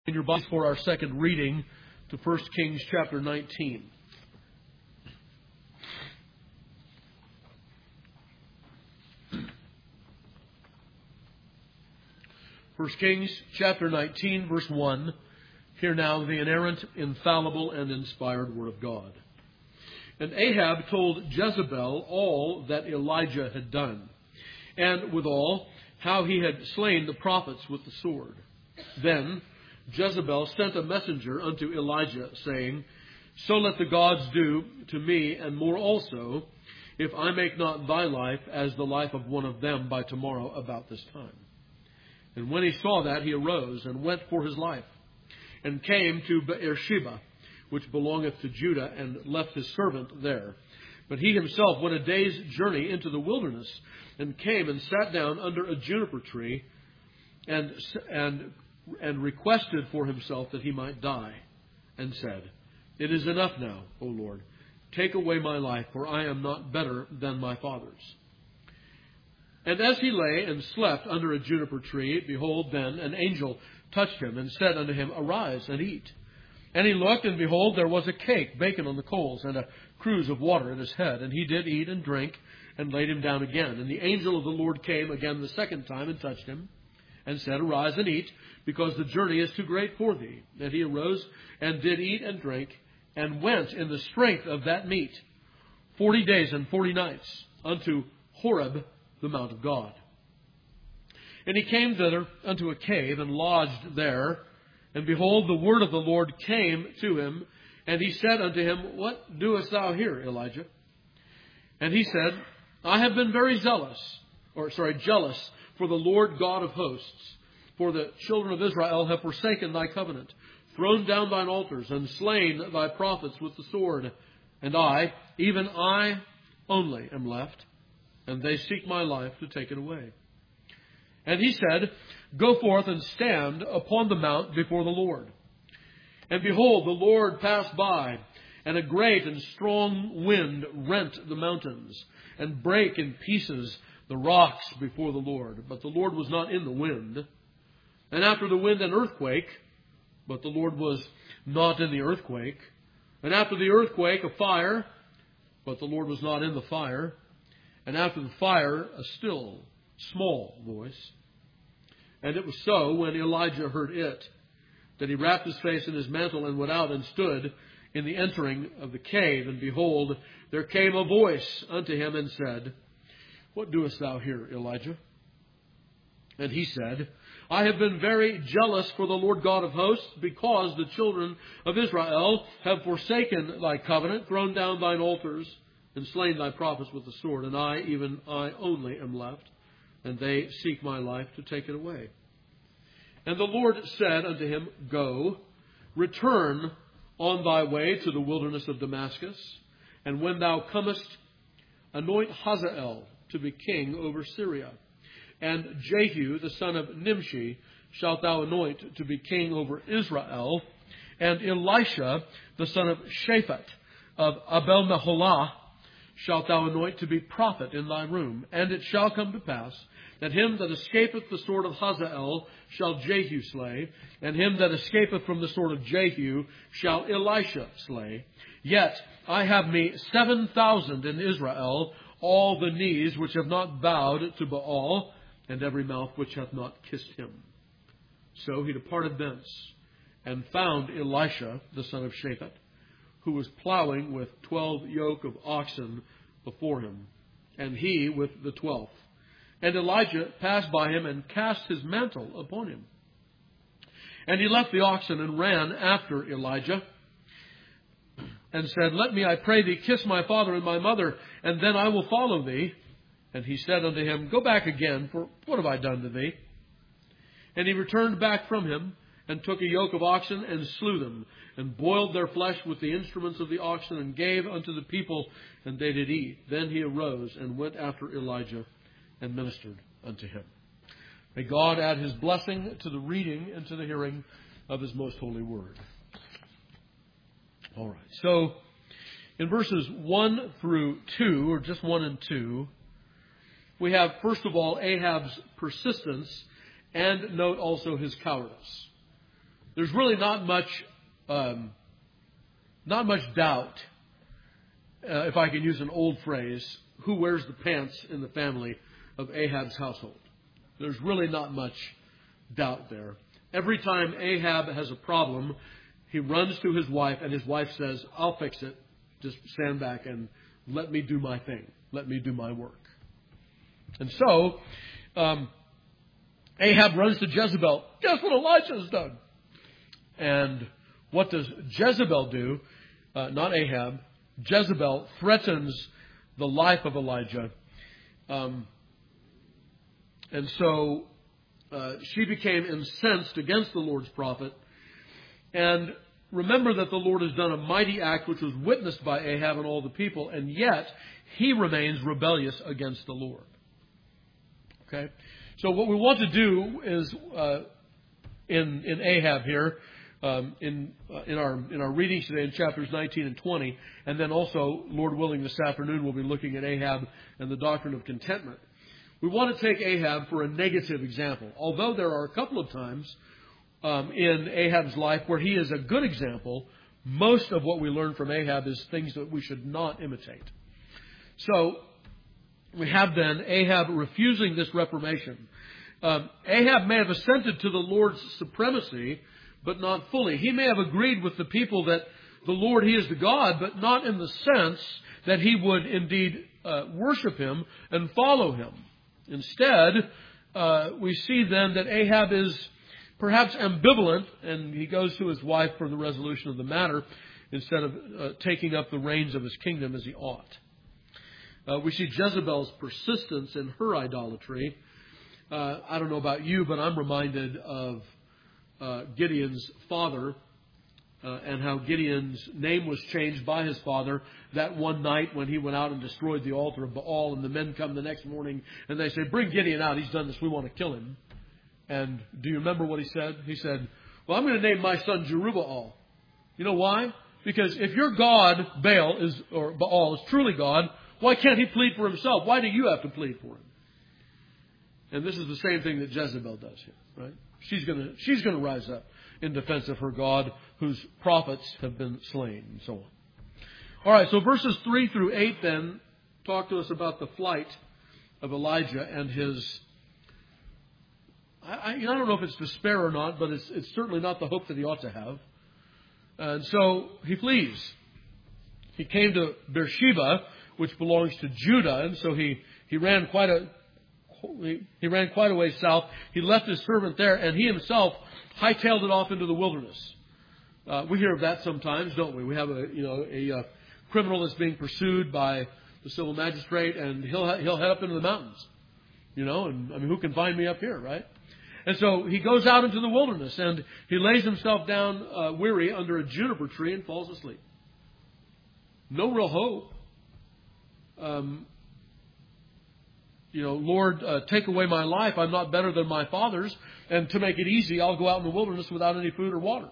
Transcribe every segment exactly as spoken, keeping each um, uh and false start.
In your Bibles for our second reading to First Kings chapter nineteen. First Kings chapter nineteen, verse one. Hear now the inerrant, infallible, and inspired word of God. And Ahab told Jezebel all that Elijah had done, and withal how he had slain the prophets with the sword. Then Jezebel sent a messenger unto Elijah, saying, So let the gods do to me, and more also, if I make not thy life as the life of one of them by tomorrow about this time. And when he saw that, he arose and went for his life, and came to Beersheba, which belongeth to Judah, and left his servant there. But he himself went a day's journey into the wilderness, and came and sat down under a juniper tree, and and and requested for himself that he might die, and said, It is enough now, O Lord. Take away my life, for I am not better than my fathers. And as he lay and slept under a juniper tree, behold, then an angel touched him, and said unto him, Arise and eat. And he looked, and behold, there was a cake baken on the coals, and a cruse of water at his head. And he did eat and drink, and laid him down again. And the angel of the Lord came again the second time, and touched him, and said, Arise and eat, because the journey is too great for thee. And he arose, and did eat and drink, and went in the strength of that meat forty days and forty nights unto Horeb, the mount of God. And he came thither unto a cave, and lodged there. And behold, the word of the Lord came to him, and he said unto him, What doest thou here, Elijah? And he said, I have been very zealous, or sorry, jealous for the Lord God of hosts. For the children of Israel have forsaken thy covenant, thrown down thine altars, and slain thy prophets with the sword. And I, even I only, am left, and they seek my life to take it away. And he said, Go forth and stand upon the mount before the Lord. And behold, the Lord passed by, and a great and strong wind rent the mountains, and brake in pieces the rocks before the Lord. But the Lord was not in the wind. And after the wind, an earthquake, but the Lord was not in the earthquake. And after the earthquake, a fire, but the Lord was not in the fire. And after the fire, a still, small voice. And it was so, when Elijah heard it, that he wrapped his face in his mantle and went out and stood in the entering of the cave. And behold, there came a voice unto him and said, What doest thou here, Elijah? And he said, I have been very jealous for the Lord God of hosts, because the children of Israel have forsaken thy covenant, thrown down thine altars, and slain thy prophets with the sword. And I, even I only, am left, and they seek my life to take it away. And the Lord said unto him, Go, return on thy way to the wilderness of Damascus, and when thou comest, anoint Hazael to be king over Syria. And Jehu, the son of Nimshi, shalt thou anoint to be king over Israel. And Elisha, the son of Shaphat of Abel-Meholah, shalt thou anoint to be prophet in thy room. And it shall come to pass that him that escapeth the sword of Hazael shall Jehu slay, and him that escapeth from the sword of Jehu shall Elisha slay. Yet I have me seven thousand in Israel, all the knees which have not bowed to Baal, and every mouth which hath not kissed him. So he departed thence, and found Elisha, the son of Shaphat, who was plowing with twelve yoke of oxen before him, and he with the twelfth. And Elijah passed by him, and cast his mantle upon him. And he left the oxen, and ran after Elijah, and said, Let me, I pray thee, kiss my father and my mother, and then I will follow thee. And he said unto him, Go back again, for what have I done to thee? And he returned back from him, and took a yoke of oxen, and slew them, and boiled their flesh with the instruments of the oxen, and gave unto the people, and they did eat. Then he arose, and went after Elijah, and ministered unto him. May God add his blessing to the reading and to the hearing of his most holy word. All right, so in verses one through two, or just one and two, we have, first of all, Ahab's persistence, and note also his cowardice. there's really not much, um, not much doubt, uh, if I can use an old phrase, who wears the pants in the family of Ahab's household. There's really not much doubt there. Every time Ahab has a problem, he runs to his wife, and his wife says, I'll fix it. Just stand back and let me do my thing. Let me do my work. And so, um, Ahab runs to Jezebel. Guess what Elijah has done? And what does Jezebel do? Uh, not Ahab. Jezebel threatens the life of Elijah. Um, and so uh, she became incensed against the Lord's prophet. And remember that the Lord has done a mighty act which was witnessed by Ahab and all the people, and yet he remains rebellious against the Lord. Okay? So what we want to do is, uh, in, in Ahab here, um, in, uh, in our, in our readings today in chapters nineteen and twenty, and then also, Lord willing, this afternoon we'll be looking at Ahab and the doctrine of contentment. We want to take Ahab for a negative example, although there are a couple of times um, in Ahab's life where he is a good example. Most of what we learn from Ahab is things that we should not imitate. So, we have then Ahab refusing this reformation. Um, Ahab may have assented to the Lord's supremacy, but not fully. He may have agreed with the people that the Lord, He is the God, but not in the sense that he would indeed uh, worship Him and follow Him. Instead, uh, we see then that Ahab is perhaps ambivalent, and he goes to his wife for the resolution of the matter instead of uh, taking up the reins of his kingdom as he ought. Uh, we see Jezebel's persistence in her idolatry. Uh, I don't know about you, but I'm reminded of uh, Gideon's father uh, and how Gideon's name was changed by his father that one night when he went out and destroyed the altar of Baal, and the men come the next morning and they say, bring Gideon out, he's done this, we want to kill him. And do you remember what he said? He said, well, I'm going to name my son Jerubbaal. You know why? Because if your God, Baal, is or Baal, is truly God, why can't he plead for himself? Why do you have to plead for him? And this is the same thing that Jezebel does here, right? She's going to she's going to rise up in defense of her God, whose prophets have been slain, and so on. All right, so verses three through eight then talk to us about the flight of Elijah and his. I, I don't know if it's despair or not, but it's, it's certainly not the hope that he ought to have. And so he flees. He came to Beersheba, which belongs to Judah, and so he, he ran quite a he, he ran quite a way south. He left his servant there, and he himself hightailed it off into the wilderness. Uh, we hear of that sometimes, don't we? We have a you know a, a criminal that's being pursued by the civil magistrate, and he'll he'll head up into the mountains. You know, and I mean, who can find me up here, right? And so he goes out into the wilderness, and he lays himself down uh, weary under a juniper tree and falls asleep. No real hope. Um, you know, Lord, uh, take away my life. I'm not better than my fathers. And to make it easy, I'll go out in the wilderness without any food or water.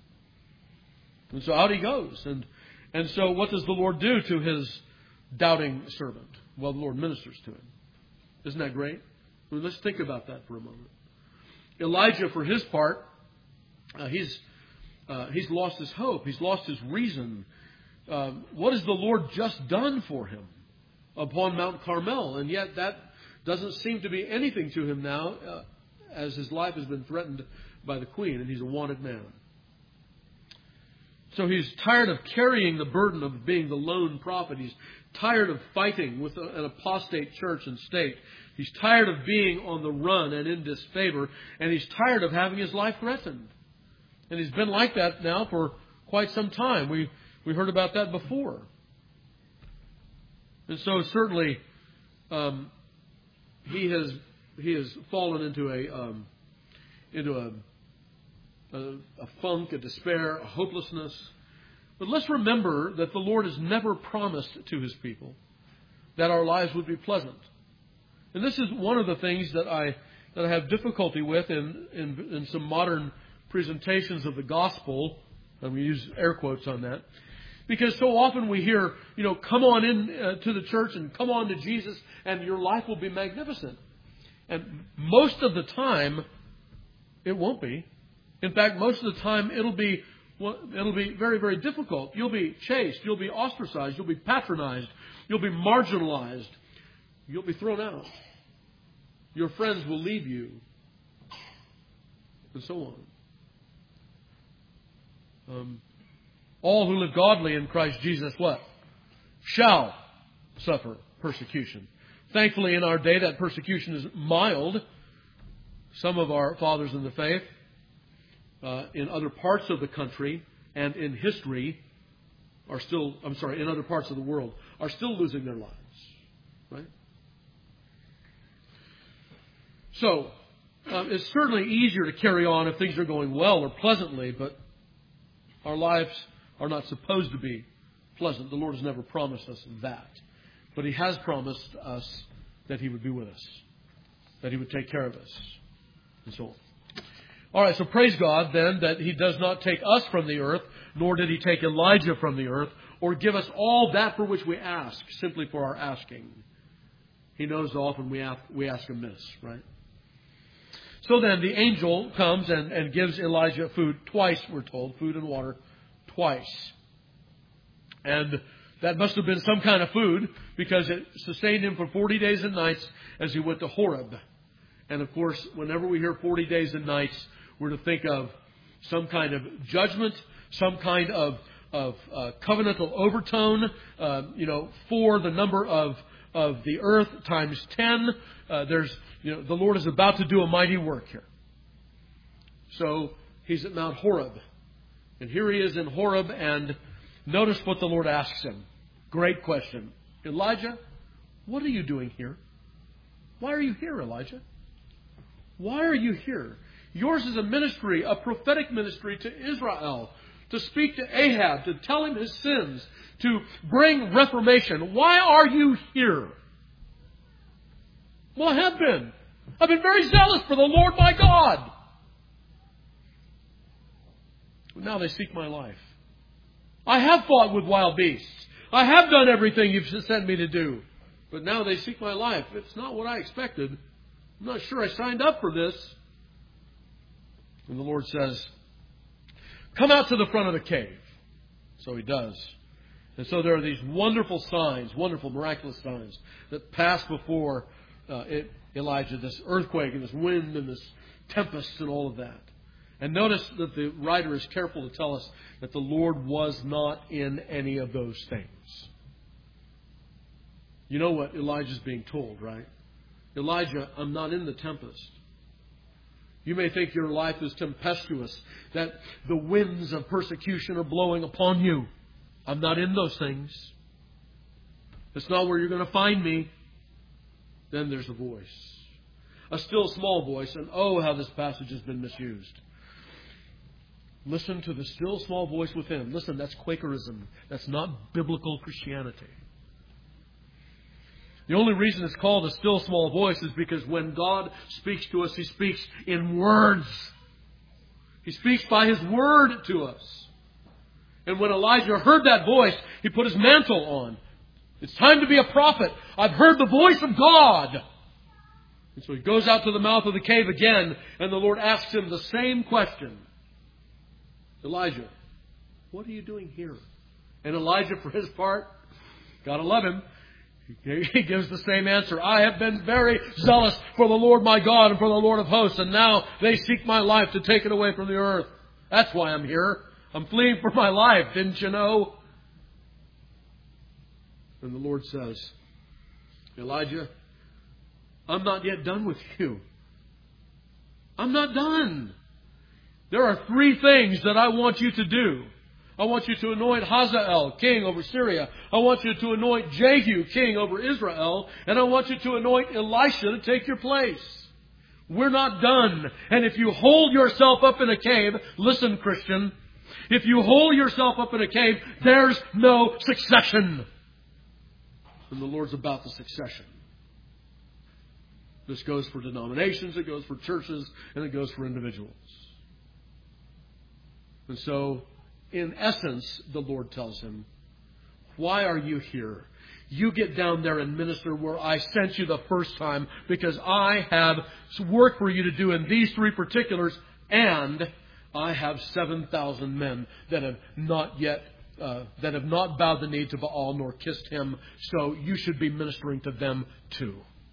And so out he goes. And, and so what does the Lord do to his doubting servant? Well, the Lord ministers to him. Isn't that great? Well, let's think about that for a moment. Elijah, for his part, uh, he's uh, he's lost his hope. He's lost his reason. Uh, what has the Lord just done for him upon Mount Carmel? And yet that doesn't seem to be anything to him now, uh, as his life has been threatened by the queen, and he's a wanted man. So he's tired of carrying the burden of being the lone prophet. He's tired of fighting with an apostate church and state. He's tired of being on the run and in disfavor. And he's tired of having his life threatened. And he's been like that now for quite some time. We we heard about that before. And so certainly um, he has he has fallen into a um, into a A, a funk, a despair, a hopelessness. But let's remember that the Lord has never promised to His people that our lives would be pleasant. And this is one of the things that I that I have difficulty with in, in, in some modern presentations of the gospel. And we use air quotes on that. Because so often we hear, you know, come on in uh, to the church and come on to Jesus and your life will be magnificent. And most of the time, it won't be. In fact, most of the time it'll be well, it'll be very, very difficult. You'll be chased. You'll be ostracized. You'll be patronized. You'll be marginalized. You'll be thrown out. Your friends will leave you. And so on. Um, all who live godly in Christ Jesus, what? Shall suffer persecution. Thankfully, in our day, that persecution is mild. Some of our fathers in the faith, uh, in other parts of the country and in history, are still, I'm sorry, in other parts of the world, are still losing their lives. Right? So, um, it's certainly easier to carry on if things are going well or pleasantly, but our lives are not supposed to be pleasant. The Lord has never promised us that. But He has promised us that He would be with us, that He would take care of us, and so on. All right, so praise God then that He does not take us from the earth, nor did He take Elijah from the earth, or give us all that for which we ask, simply for our asking. He knows often we ask, we ask amiss, right? So then the angel comes and, and gives Elijah food twice, we're told, food and water twice. And that must have been some kind of food, because it sustained him for forty days and nights as he went to Horeb. And of course, whenever we hear forty days and nights, we're to think of some kind of judgment, some kind of, of uh, covenantal overtone, uh, you know, for the number of, of the earth times ten. Uh, there's, you know, the Lord is about to do a mighty work here. So he's at Mount Horeb. And here he is in Horeb, and notice what the Lord asks him. Great question. Elijah, what are you doing here? Why are you here, Elijah? Why are you here? Yours is a ministry, a prophetic ministry to Israel, to speak to Ahab, to tell him his sins, to bring reformation. Why are you here? Well, I have been. I've been very zealous for the Lord my God. But now they seek my life. I have fought with wild beasts. I have done everything you've sent me to do. But now they seek my life. It's not what I expected. I'm not sure I signed up for this. And the Lord says, come out to the front of the cave. So He does. And so there are these wonderful signs, wonderful, miraculous signs that pass before uh, it, Elijah, this earthquake and this wind and this tempest and all of that. And notice that the writer is careful to tell us that the Lord was not in any of those things. You know what Elijah's being told, right? Elijah, I'm not in the tempest. You may think your life is tempestuous, that the winds of persecution are blowing upon you. I'm not in those things. It's not where you're going to find me. Then there's a voice. A still small voice. And oh, how this passage has been misused. Listen to the still small voice within. Listen, that's Quakerism. That's not biblical Christianity. The only reason it's called a still small voice is because when God speaks to us, He speaks in words. He speaks by His word to us. And when Elijah heard that voice, he put his mantle on. It's time to be a prophet. I've heard the voice of God. And so he goes out to the mouth of the cave again, and the Lord asks him the same question. Elijah, what are you doing here? And Elijah, for his part, gotta love him, he gives the same answer. I have been very zealous for the Lord my God and for the Lord of hosts, and now they seek my life to take it away from the earth. That's why I'm here. I'm fleeing for my life, didn't you know? And the Lord says, Elijah, I'm not yet done with you. I'm not done. There are three things that I want you to do. I want you to anoint Hazael, king over Syria. I want you to anoint Jehu, king over Israel. And I want you to anoint Elisha to take your place. We're not done. And if you hold yourself up in a cave, listen, Christian, if you hold yourself up in a cave, there's no succession. And the Lord's about the succession. This goes for denominations, it goes for churches, and it goes for individuals. And so, in essence, the Lord tells him, why are you here? You get down there and minister where I sent you the first time, because I have work for you to do in these three particulars, and I have seven thousand men that have not yet, uh, that have not bowed the knee to Baal nor kissed him, so you should be ministering to them too.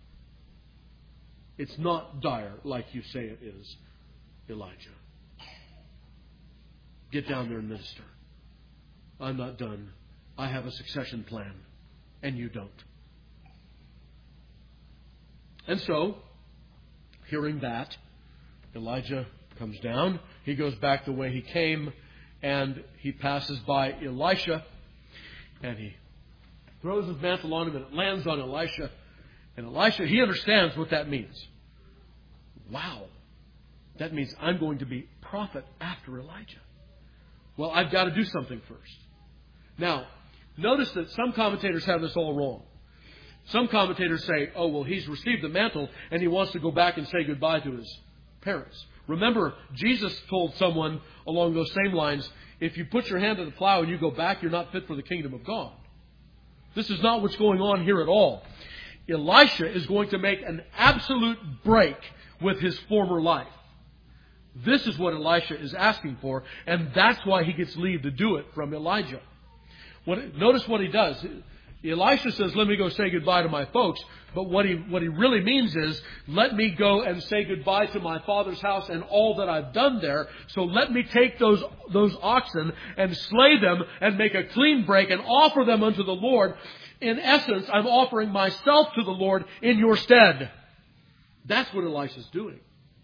It's not dire like you say it is, Elijah. Get down there and minister. I'm not done. I have a succession plan, and you don't. And so, hearing that, Elijah comes down. He goes back the way he came, and he passes by Elisha, and he throws his mantle on him, and it lands on Elisha. And Elisha, he understands what that means. Wow. That means I'm going to be prophet after Elijah. Well, I've got to do something first. Now, notice that some commentators have this all wrong. Some commentators say, oh, well, he's received the mantle and he wants to go back and say goodbye to his parents. Remember, Jesus told someone along those same lines, if you put your hand to the plow and you go back, you're not fit for the kingdom of God. This is not what's going on here at all. Elisha is going to make an absolute break with his former life. This is what Elisha is asking for, and that's why he gets leave to do it from Elijah. What, notice what he does. Elisha says, let me go say goodbye to my folks. But what he, what he really means is, let me go and say goodbye to my father's house and all that I've done there. So let me take those, those oxen and slay them and make a clean break and offer them unto the Lord. In essence, I'm offering myself to the Lord in your stead. That's what Elisha's doing.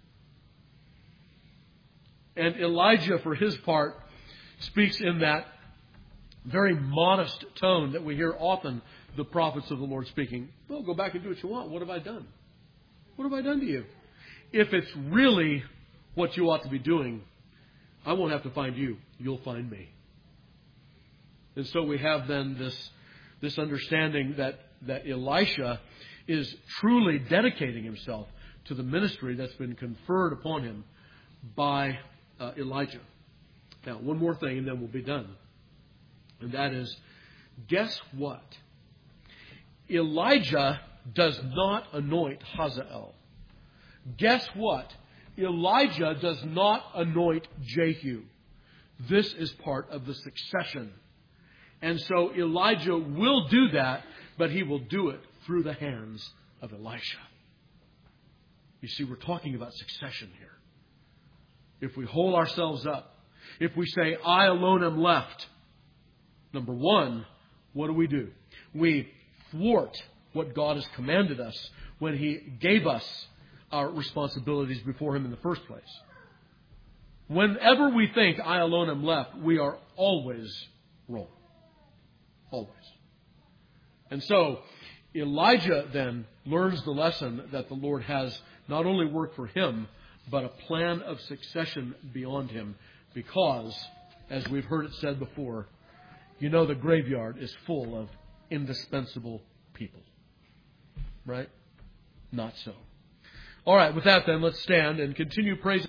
And Elijah, for his part, speaks in that very modest tone that we hear often the prophets of the Lord speaking. Well, go back and do what you want. What have I done? What have I done to you? If it's really what you ought to be doing, I won't have to find you. You'll find me. And so we have then this, this understanding that, that Elisha is truly dedicating himself to the ministry that's been conferred upon him by uh, Elijah. Now, one more thing and then we'll be done. And that is, guess what? Elijah does not anoint Hazael. Guess what? Elijah does not anoint Jehu. This is part of the succession. And so Elijah will do that, but he will do it through the hands of Elisha. You see, we're talking about succession here. If we hold ourselves up, if we say, I alone am left, number one, what do we do? We thwart what God has commanded us when He gave us our responsibilities before Him in the first place. Whenever we think, I alone am left, we are always wrong. Always. And so, Elijah then learns the lesson that the Lord has not only worked for him, but a plan of succession beyond him. Because, as we've heard it said before, you know the graveyard is full of indispensable people. Right? Not so. All right, with that then, let's stand and continue praising